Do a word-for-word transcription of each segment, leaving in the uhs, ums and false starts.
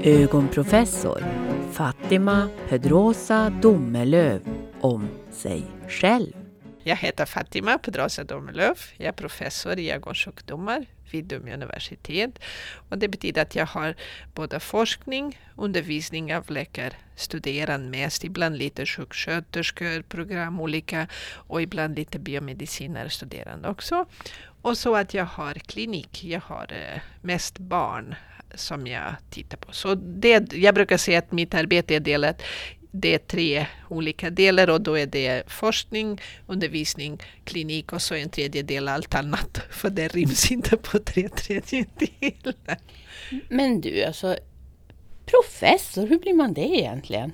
ögonprofessor Fatima Pedrosa Domelöv om sig själv. Jag heter Fatima Pedrosa Domelöv. Jag är professor i ögonsjukdomar vid Umeå universitet. Och det betyder att jag har både forskning, undervisning av läkarstuderande mest, ibland lite sjuksköterskor, program olika och ibland lite biomediciner studerande också. Och så att jag har klinik, jag har eh, mest barn som jag tittar på. Så det, jag brukar säga att mitt arbete är delat. Det är tre olika delar och då är det forskning, undervisning, klinik och så en tredjedel allt annat. För det ryms inte på tre tredjedelar. Men du, alltså professor, hur blir man det egentligen?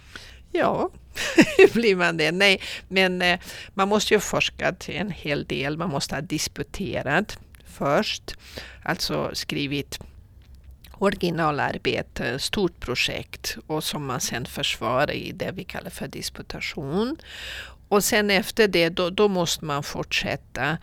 Ja, hur blir man det? Nej, men eh, man måste ju forska till en hel del. Man måste ha disputerat först, alltså skrivit originalarbete, stort projekt och som man sen försvarar i det vi kallar för disputation. Och sen efter det då, då måste man fortsätta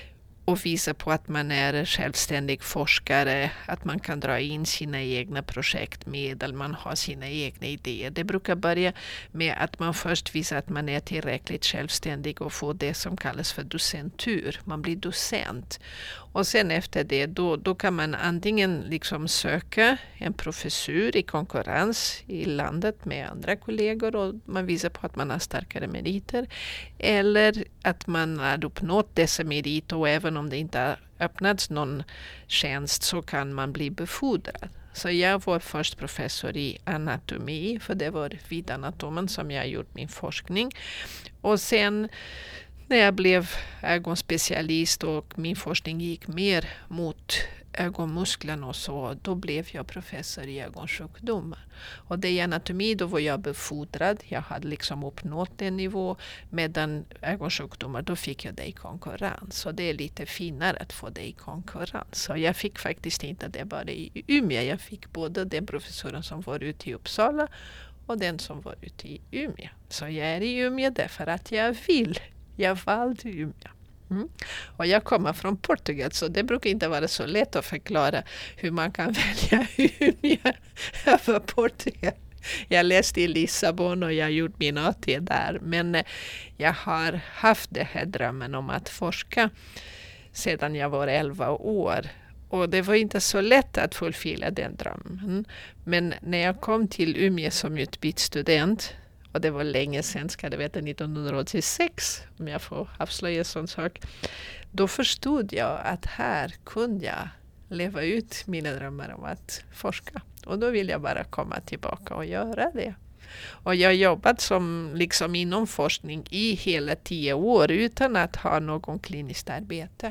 och visa på att man är självständig forskare, att man kan dra in sina egna projektmedel, man har sina egna idéer. Det brukar börja med att man först visar att man är tillräckligt självständig och får det som kallas för docentur. Man blir docent. Och sen efter det då, då kan man antingen liksom söka en professur i konkurrens i landet med andra kollegor och man visar på att man har starkare meriter. Eller att man har uppnått dessa meriter och även om det inte har öppnats någon tjänst så kan man bli befordrad. Så jag var först professor i anatomi, för det var vid anatomen som jag gjort min forskning. Och sen när jag blev ögonspecialist och min forskning gick mer mot ögonmusklerna och så, då blev jag professor i ögonsjukdomar. Och det i anatomi, då var jag befordrad. Jag hade liksom uppnått en nivå. Medan ögonsjukdomar, då fick jag det i konkurrens. Så det är lite finare att få det i konkurrens. Så jag fick faktiskt inte det bara i Umeå. Jag fick både den professoren som var ute i Uppsala och den som var ute i Umeå. Så jag är i Umeå därför att jag vill. Jag valde Umeå. Mm. Och jag kommer från Portugal så det brukar inte vara så lätt att förklara hur man kan välja Umeå över Portugal. Jag läste i Lissabon och jag gjort min A T där. Men jag har haft det här drömmen om att forska sedan jag var elva år. Och det var inte så lätt att fullfölja den drömmen. Men när jag kom till Umeå som utbytt student, och det var länge sedan, ska det veta, nittonhundraåttiosex, om jag får avslöja en sån sak. Då förstod jag att här kunde jag leva ut mina drömmar om att forska. Och då vill jag bara komma tillbaka och göra det. Och jag har jobbat som, liksom inom forskning i hela tio år utan att ha någon kliniskt arbete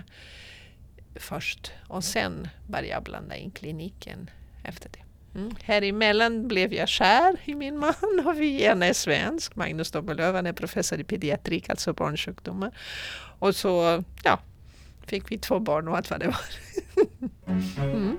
först. Och sen började jag blanda in kliniken efter det. Mm. Här emellan blev jag kär i min man och vi är svensk. Magnus Domelöv är professor i pediatrik, alltså barnsjukdomar. Och så ja, fick vi två barn och allt vad det var. mm.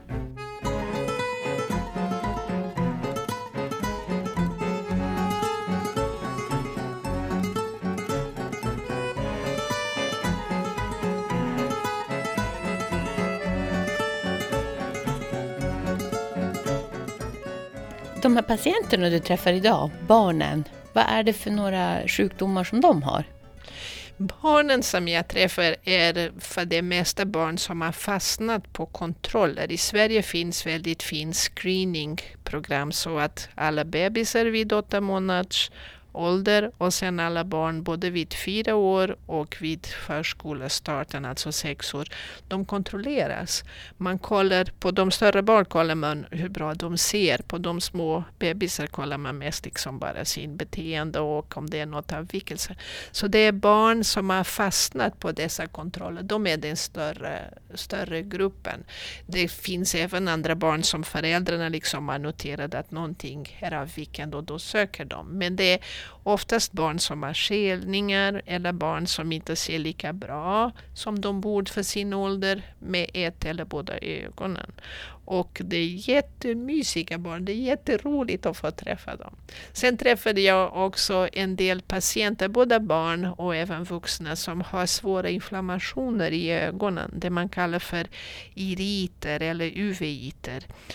De här patienterna du träffar idag, barnen, vad är det för några sjukdomar som de har? Barnen som jag träffar är för det mesta barn som har fastnat på kontroller. I Sverige finns väldigt fin screeningprogram så att alla bebisar vid åtta månaders ålder och sen alla barn både vid fyra år och vid förskolestarten, alltså sex år, de kontrolleras. Man kollar på de större barn kollar man hur bra de ser. På de små bebisar kollar man mest liksom bara sin beteende och om det är något avvikelse. Så det är barn som har fastnat på dessa kontroller. De är den större, större gruppen. Det finns även andra barn som föräldrarna liksom har noterat att någonting är avvikande och då söker de. Men det är oftast barn som har skelningar eller barn som inte ser lika bra som de borde för sin ålder med ett eller båda ögonen. Och det är jättemysiga barn, det är jätteroligt att få träffa dem. Sen träffade jag också en del patienter, både barn och även vuxna, som har svåra inflammationer i ögonen. Det man kallar för iriter eller uviter.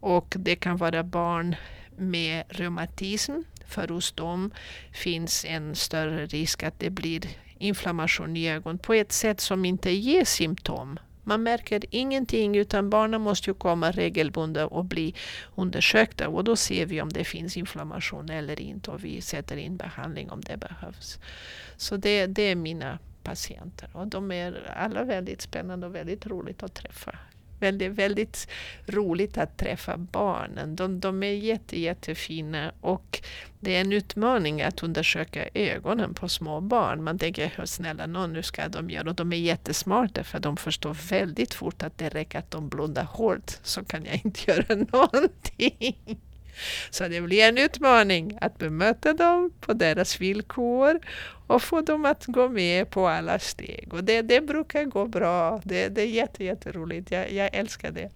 Och det kan vara barn med reumatism. För hos dem finns en större risk att det blir inflammation i ögon på ett sätt som inte ger symptom. Man märker ingenting, utan barnen måste ju komma regelbundet och bli undersökta. Och då ser vi om det finns inflammation eller inte, och vi sätter in behandling om det behövs. Så det, det är mina patienter. Och de är alla väldigt spännande och väldigt roligt att träffa. Väldigt, väldigt roligt att träffa barnen. De, de är jätte, jättefina, och det är en utmaning att undersöka ögonen på små barn. Man tänker, hur snälla någon, nu ska de göra. Och de är jättesmarta, för de förstår väldigt fort att det räcker att de blundar hårt, så kan jag inte göra någonting. Så det blir en utmaning att bemöta dem på deras villkor och få dem att gå med på alla steg. Och det, det brukar gå bra. Det, det är jätte, jätteroligt. Jag, jag älskar det.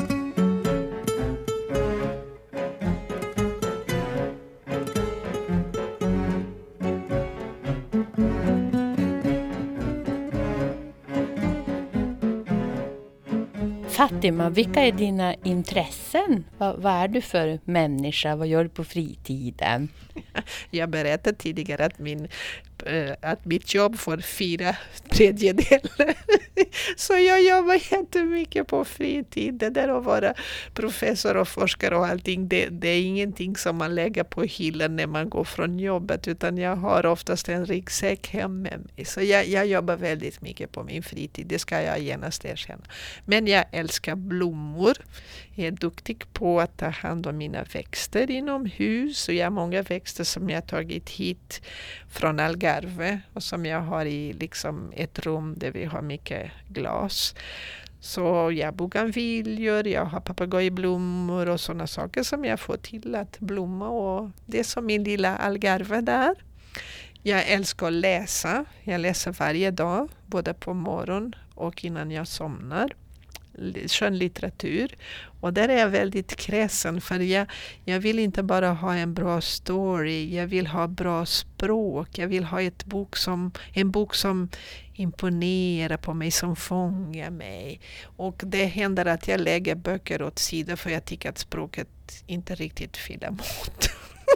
Fatima, vilka är dina intressen? Vad, vad är du för människa? Vad gör du på fritiden? Jag berättade tidigare att, min, att mitt jobb får fyra tredjedelar. Så jag jobbar jättemycket på fritid. Det där att vara professor och forskare och allting, det, det är ingenting som man lägger på hyllan när man går från jobbet, utan jag har oftast en ryggsäck hem med mig. Så jag, jag jobbar väldigt mycket på min fritid, det ska jag genast erkänna. Men jag älskar blommor. Jag är duktig på att ta hand om mina växter inomhus, och jag har många växter som jag har tagit hit från Algarve och som jag har i liksom ett rum där vi har mycket glas. Så jag har bougainvillor, jag har papagojblommor och sådana saker som jag får till att blomma, och det är som min lilla Algarve där. Jag älskar att läsa. Jag läser varje dag, både på morgon och innan jag somnar. Skönlitteratur. Och där är jag väldigt kräsen, för jag, jag vill inte bara ha en bra story, jag vill ha bra språk, jag vill ha ett bok som, en bok som imponerar på mig, som fångar mig. Och det händer att jag lägger böcker åt sidan för jag tycker att språket inte riktigt fyller mått.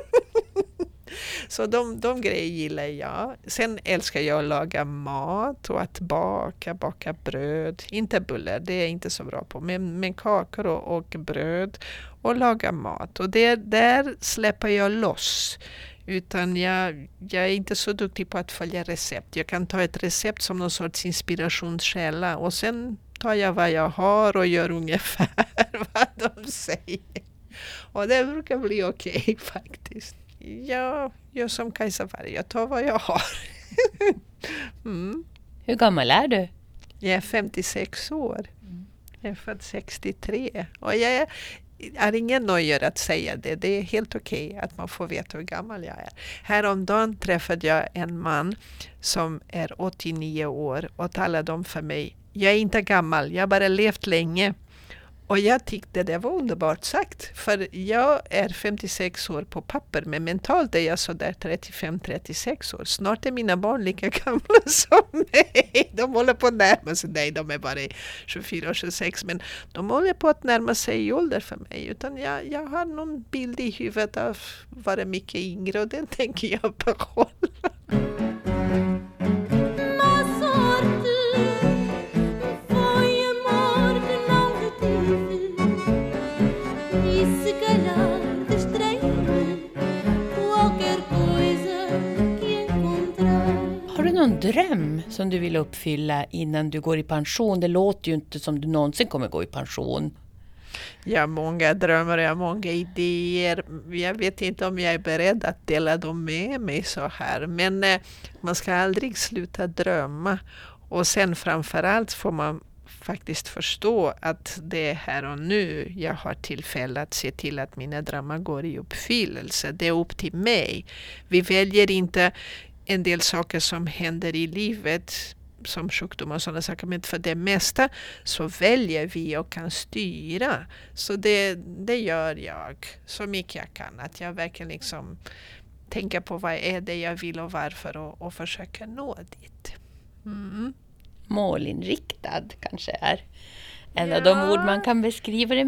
Så de, de grejer gillar jag. Sen älskar jag att laga mat och att baka, baka bröd. Inte bullar, det är jag inte så bra på. Men, men kakor och, och bröd och laga mat. Och det, där släpper jag loss. Utan jag, jag är inte så duktig på att följa recept. Jag kan ta ett recept som någon sorts inspirationskälla. Och sen tar jag vad jag har och gör ungefär vad de säger. Och det brukar bli okej okay, faktiskt. Jag gör som Kajsa Warg, jag tar vad jag har. mm. Hur gammal är du? Jag är femtiosex år. Jag är född sextiotre. Och jag är, är ingen nöjd att säga det. Det är helt okej okay att man får veta hur gammal jag är. Häromdagen träffade jag en man som är åttionio år och talade om för mig: jag är inte gammal, jag har bara levt länge. Och jag tyckte det var underbart sagt, för jag är femtiosex år på papper, men mentalt är jag så där trettiofem trettiosex år. Snart är mina barn lika gamla som mig. De håller på att närma sig, nej de är bara tjugofyra tjugosex, men de håller på att närma sig i ålder för mig. Utan jag, jag har någon bild i huvudet av att vara mycket yngre, och den tänker jag behålla. Någon dröm som du vill uppfylla innan du går i pension? Det låter ju inte som du någonsin kommer gå i pension. Jag har många drömmar, jag har många idéer. Jag vet inte om jag är beredd att dela dem med mig så här. Men eh, man ska aldrig sluta drömma. Och sen framförallt får man faktiskt förstå att det är här och nu jag har tillfälle att se till att mina drömmar går i uppfyllelse. Det är upp till mig. Vi väljer inte en del saker som händer i livet, som sjukdomar och sådana saker, men för det mesta så väljer vi och kan styra. Så det, det gör jag så mycket jag kan, att jag verkligen liksom tänker på vad är det jag vill och varför, och, och försöker nå dit. Mm. Målinriktad kanske är en ja. av de ord man kan beskriva det med.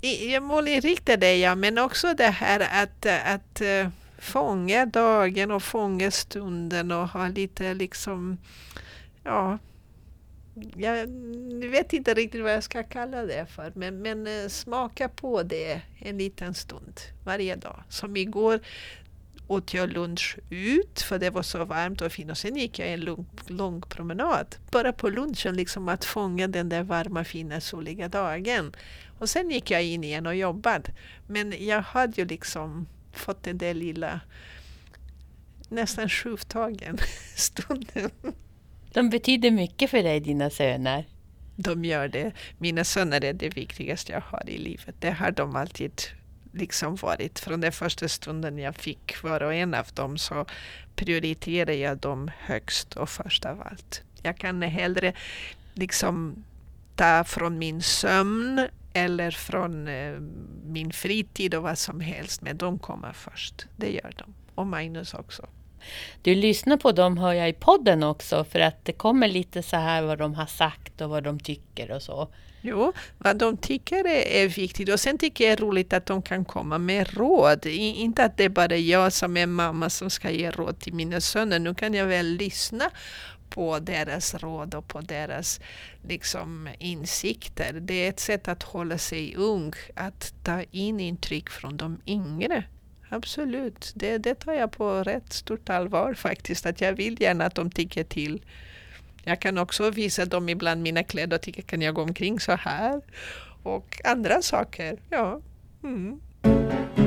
I, målinriktad är jag, men också det här att, att uh, fånga dagen och fånga stunden och ha lite liksom, ja, jag vet inte riktigt vad jag ska kalla det för, men, men uh, smaka på det en liten stund varje dag. Som igår åt jag lunch ut för det var så varmt och fint och sen gick jag en lång, lång promenad. Bara på lunchen liksom att fånga den där varma fina soliga dagen. Och sen gick jag in igen och jobbade. Men jag hade ju liksom fått den där lilla nästan sjuftagen stunden. De betyder mycket för dig, dina söner. De gör det. Mina söner är det viktigaste jag har i livet. Det har de alltid liksom varit. Från den första stunden jag fick var och en av dem så prioriterar jag dem högst och först av allt. Jag kan hellre liksom ta från min sömn eller från eh, min fritid och vad som helst, men de kommer först. Det gör de. Och Magnus också. Du lyssnar på dem, hör jag i podden också, för att det kommer lite så här vad de har sagt och vad de tycker och så. Jo, vad de tycker är, är viktigt. Och sen tycker jag det är roligt att de kan komma med råd. I, inte att det är bara jag som är mamma som ska ge råd till mina söner. Nu kan jag väl lyssna på deras råd och på deras liksom, insikter. Det är ett sätt att hålla sig ung, att ta in intryck från de yngre. Absolut, det, det tar jag på rätt stort allvar faktiskt. Att jag vill gärna att de tycker till. Jag kan också visa dem ibland mina kläder och tycka, kan jag gå omkring så här? Och andra saker, ja. Mm.